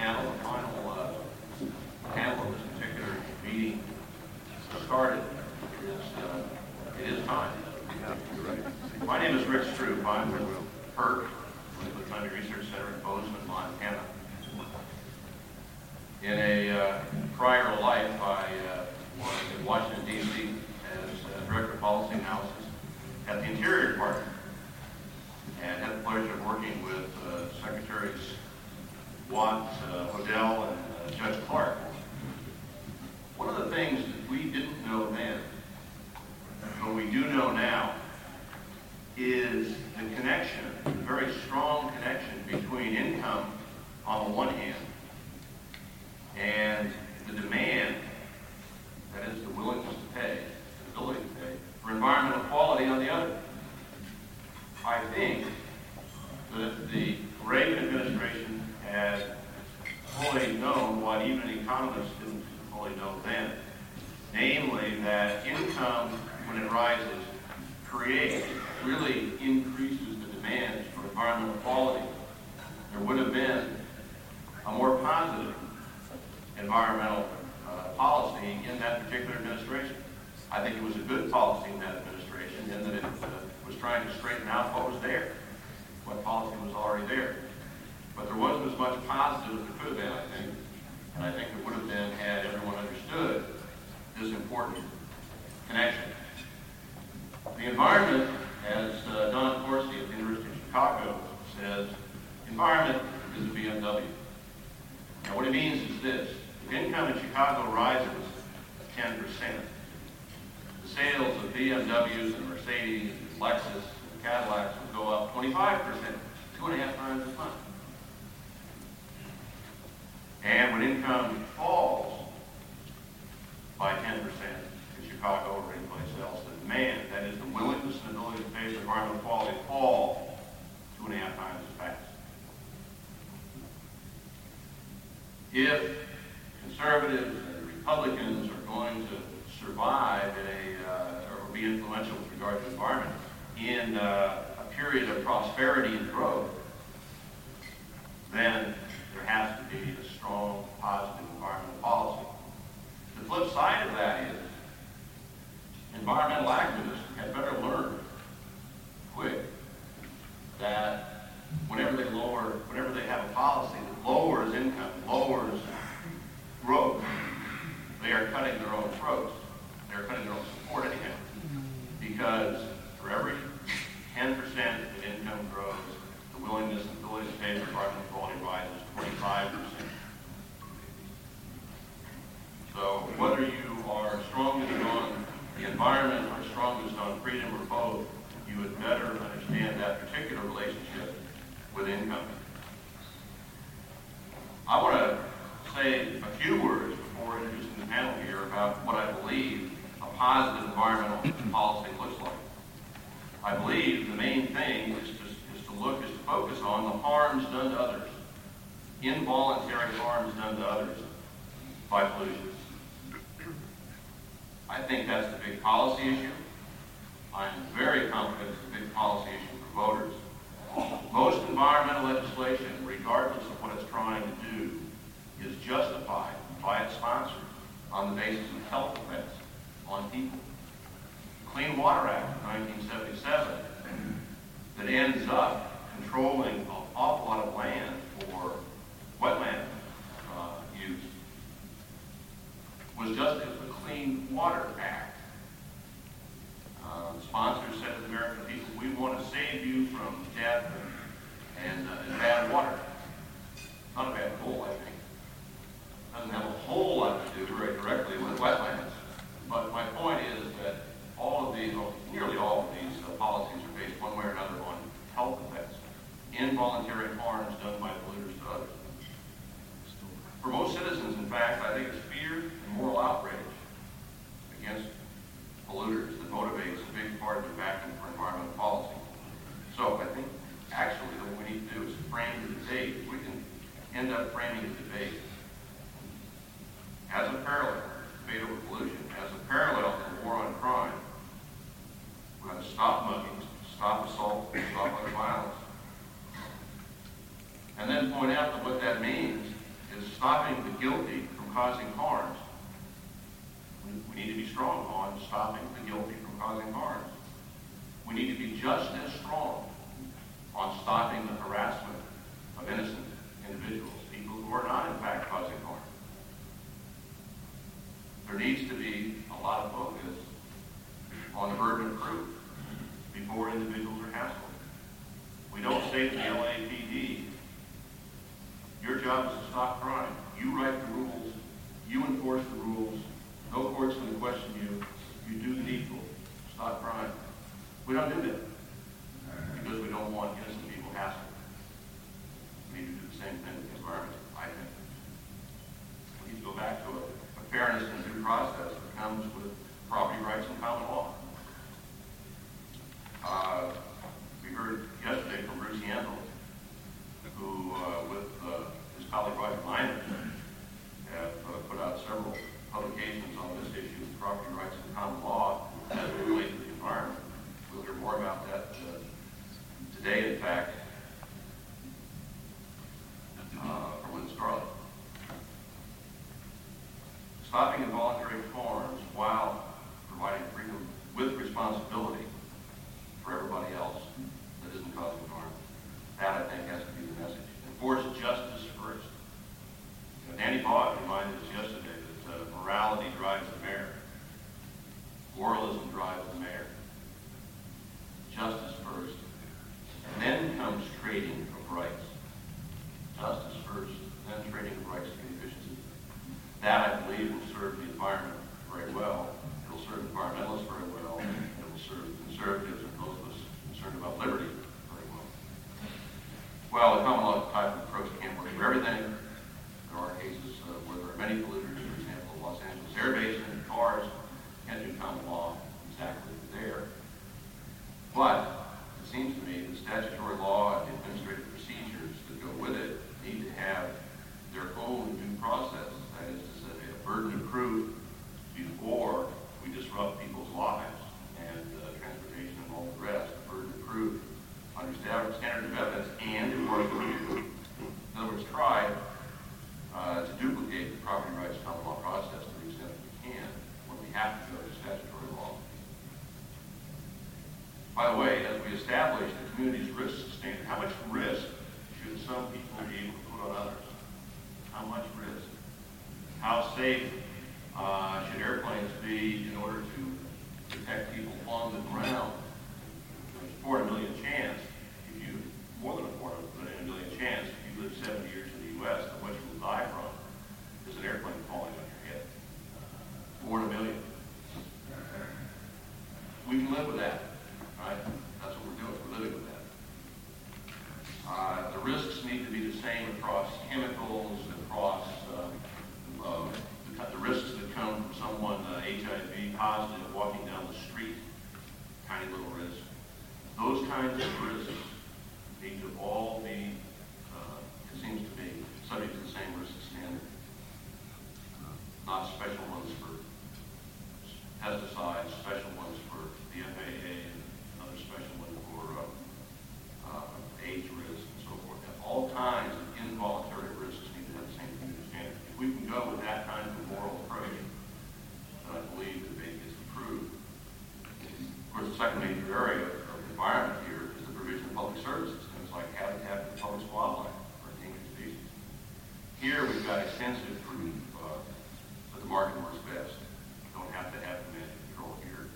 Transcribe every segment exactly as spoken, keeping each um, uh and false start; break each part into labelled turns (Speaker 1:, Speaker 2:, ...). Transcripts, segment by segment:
Speaker 1: panel, the final uh, panel of this particular meeting started. It is, uh, it is time. My name is Rick Stroop. I'm with PERC, the Thunder Research Center in Bozeman, Montana. In a uh, prior life, I uh, was in Washington, D C as uh, Director of Policy Analysis at the Interior Department, and had the pleasure of working with uh, Secretaries Watt, uh, Hodel, and uh, Judge Clark. One of the things that we didn't know then, but we do know now, is the connection, the very strong connection between income on the one hand and the demand, that is the willingness to pay, the ability to pay, for environmental quality on the other. I think that if the Reagan administration had fully known what even economists didn't fully know then, namely that income, when it rises, creates, really increases the demands for environmental quality, there would have been a more positive environmental uh, policy in that particular administration. I think it was a good policy in that administration in that it uh, was trying to straighten out what was there, what policy was already there. But there wasn't as much positive as there could have been, I think. And I think it would have been had everyone understood this important connection. The environment, as uh, Don Corsi at the University of Chicago says, environment is a B M W. Now what it means is this: if income in Chicago rises ten percent, the sales of B M Ws and Mercedes, and Lexus, and Cadillacs will go up twenty-five percent, two and a half times as much. And when income falls by ten percent in Chicago or anyplace else, the demand, that is the willingness and ability to pay for environmental quality, fall two and a half times as fast. If conservatives and Republicans are going to survive in a, uh, or be influential with regard to the environment in uh, a period of prosperity and growth, then there has to be a strong, positive environmental policy. The flip side of that is environmental activists had better learn quick that whenever they lower, whenever they have a policy that lowers income, lowers growth, they are cutting their own throats. They are cutting their own support anyhow. Because for every ten percent that income grows, the willingness and ability to pay for environmental quality rises twenty-five percent. So whether you are strongest on the environment or strongest on freedom or both, you would better understand that particular relationship with income. I want to say a few words before introducing the panel here about what I believe a positive environmental policy looks like. I believe the main thing is to, is to look, is to focus on the harms done to others, involuntary harms done to others by pollution. I think that's the big policy issue. I'm very confident it's a big policy issue for voters. Most environmental legislation, regardless of what it's trying to do, is justified by its sponsors on the basis of health effects on people. The Clean Water Act of nineteen seventy-seven that ends up controlling an awful lot of land for wetland uh, use was just as the Clean Water Act. Uh, the sponsors said to the American people, we want to save you from death and, and, uh, and bad water. Not a bad goal, I think. Doesn't have a whole lot to do very directly with wetlands. But my point is that all of these, well, nearly all of these uh, policies are based one way or another on health effects, involuntary harms done by polluters to others. For most citizens, in fact, I think it's fear and moral outrage against polluters that motivates a big part of the backing for environmental policy. So I think actually what we need to do is frame the debate. We can end up framing the debate as a parallel, debate over pollution, as a parallel to the war on crime. We're going to stop muggings, stop assault, stop other violence. And then point out that what that means is stopping the guilty from causing harms. We, we need to be strong on stopping the guilty from causing harms. We need to be just as strong on stopping the harassment of innocent individuals, people who are not in fact causing harm. There needs to be a lot of focus on the burden of proof before individuals are hassled. We don't say to the L A P D, your job is to stop crime. You write the rules. You enforce the rules. No court's going to question you. You do the needful. Stop crime. We don't do that because we don't want innocent people hassled. We need to do the same thing with the environment, I think. We need to go back to a, a fairness and due process that comes with property rights and common law. Uh, we heard yesterday from Bruce Yandel, who, uh, with uh, his colleague Roger Minor, have uh, put out several publications on this issue of property rights and common law as it relates to the environment. We'll hear more about that uh, today, in fact, uh, from Lynn Scarlett. Stopping involuntary harms while providing freedom with responsibility for everybody else that isn't causing harm. That, I think, has to be the message. Enforce justice first. You know, Danny Bogg reminded us yesterday that uh, morality drives the mayor. Moralism drives the mayor. Justice first. And then comes trading of rights. Justice first, then trading of rights to efficiency. That, I believe, will serve the environment very well. It will serve environmentalists very well. It will serve conservatives and those of us concerned about liberty very well. Well, the common law type of approach can't work for everything. There are cases uh, where there are many polluters, for example, Los Angeles Air Basin and cars can't do common law exactly there. But it seems to me the statutory law and the administrative procedures that go with it need to have their own due process. That is to say, a burden of proof before we disrupt people's lives and uh, transportation and all the rest. A burden of proof under standards of evidence and, of course, in other words, try uh, to duplicate the property rights common law process to the extent that we can when we have to go to statutory law. By the way, as we establish the community's risk standard, how much risk should some people be able to put on others? How much risk? How safe uh, should airplanes be in order to protect people on the ground? There's a four in a million chance, if you, more than a four in a million chance, if you live seventy years in the U S, that what you will die from is an airplane falling on your head. Four in a million. We can live with that. Right? That's what we're doing. We're living with that. Uh, the risks need to be the same across chemicals, across uh, uh, the, the risks that come from someone uh, H I V positive walking down the street, tiny little risk. Those kinds of risks need to all be, uh, it seems to be, subject to the same risk standard. Not special ones for pesticides, special ones for the F A A, another special one for uh, uh, AIDS risk and so forth. And all kinds of involuntary risks need to have the same community standard. If we can go with that kind of a moral approach, then I believe the debate gets improved. Of course, the second major area of the environment here is the provision of public services, things like habitat for public wildlife or endangered species. Here we've got extensive proof uh, that the market works best. You don't have to have demand control here.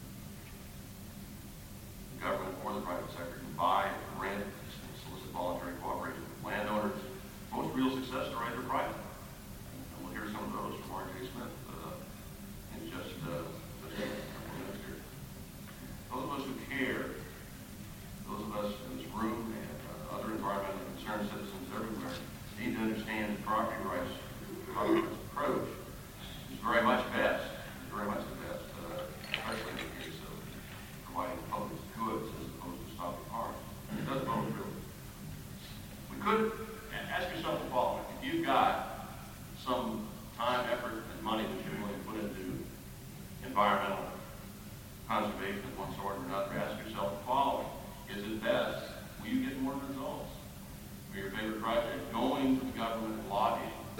Speaker 1: The government or the private sector can buy, rent, and solicit voluntary cooperation with landowners. Most real success stories are private. And we'll hear some of those from R J Smith uh, in just, uh, just a couple minutes here. Those of us who care, those of us in this room and uh, other environmentally concerned citizens everywhere need to understand the property rights, property rights approach is very much best, is very much the best, uh, especially in the case of providing public goods as opposed to stopping harm. It does both really. We could ask yourself the following. If you've got some time, effort, and money that you're willing to put into environmental conservation of one sort or another, ask yourself the following. Is it best? Will you get more results for your favorite project? Going to the government and lobbying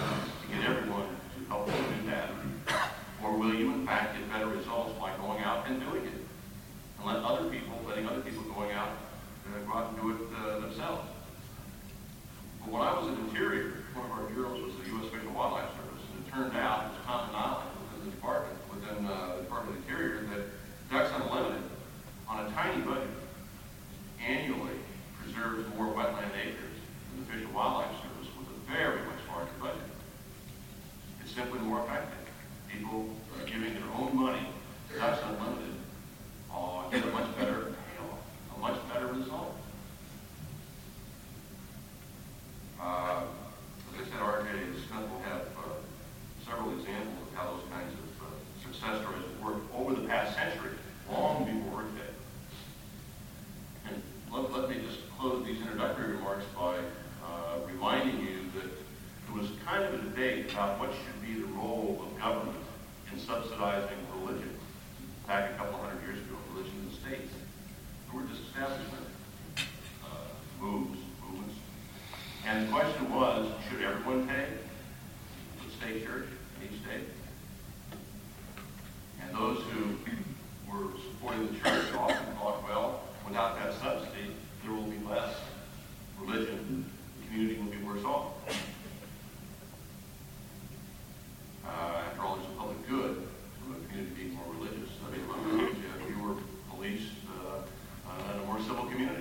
Speaker 1: Wildlife Service with a very much larger budget. It's simply more effective. People are giving their own money to Ducks Unlimited, uh, get a much better, you know, a much better result. Uh, as I said, R J Smith will have uh, several examples of how those kinds of uh, success stories have worked over the past century, long before her day. And let, let me just close these introductory remarks by uh, reminding you that there was kind of a debate about what should be the role of government in subsidizing religion back a couple hundred years ago, religion in the States. There were disestablishment uh, moves, movements. And the question was, should everyone pay for the state church in each state? And those who were supporting the church often thought, well, without that subsidy, there will be less religion. The community will be worse off. Uh, after all, there's a public good from the community being more religious. I mean, you have fewer police uh, uh, and a more civil community.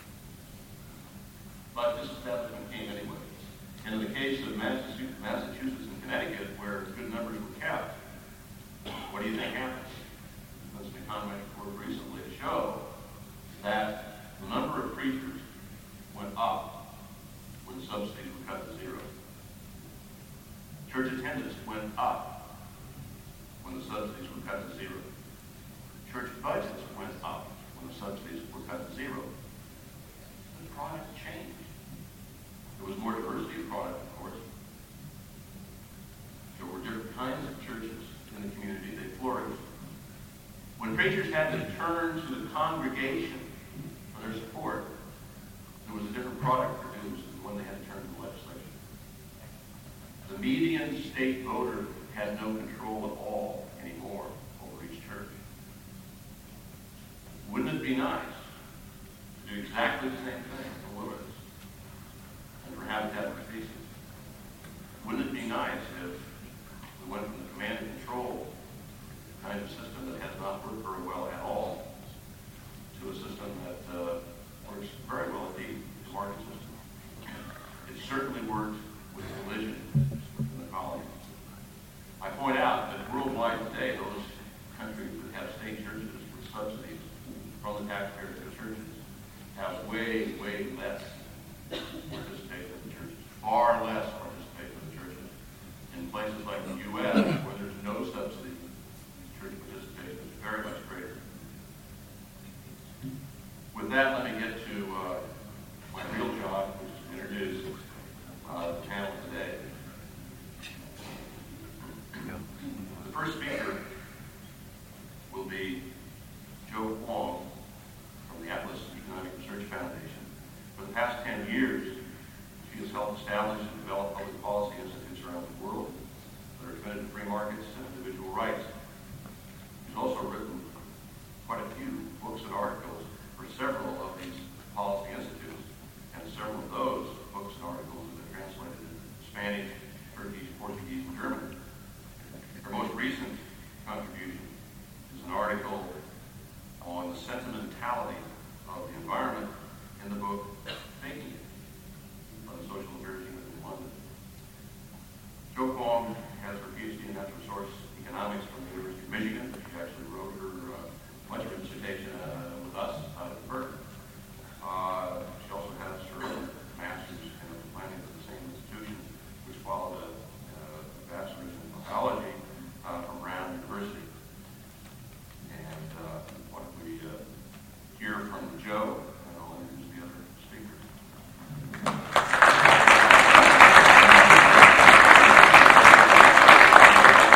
Speaker 1: But disestablishment came anyway. And in the case of Massachusetts, Massachusetts and Connecticut, where good numbers were kept, what do you think happened? There's an economic report recently to show that the number of preachers went up when subsidies were cut to zero. Church attendance went up when the subsidies were cut to zero. Church budgets went up when the subsidies were cut to zero. The product changed. There was more diversity of product, of course. There were different kinds of churches in the community. They flourished. When preachers had to turn to the congregation for their support, there was a different product produced than when they had to turn to the legislature. The median state voter had no control at all anymore over each church. Wouldn't it be nice to do exactly the same thing for Lewis and for Habitat for Species? Wouldn't it be nice if we went from the command and control kind of system that has not worked very well at all to a system that uh, works very well indeed, the market system? It certainly worked with religion in the colonies. I point out that worldwide today, those countries that have state churches with subsidies from the taxpayers of churches have way, way less participation in the churches, far less participation in the churches. In places like the U S, where there's no subsidy, church participation is very much greater. With that, let me get to uh, my real job, which is to introduce uh, the panel today. The first speaker will be Joe Huang from the Atlas Economic Research Foundation. For the past ten years, she has helped establish and develop public policy institutes around the world that are committed to free markets and individual rights. She's also written quite a few books and articles for several of these policy institutes, and several of those books and articles have been translated into Spanish,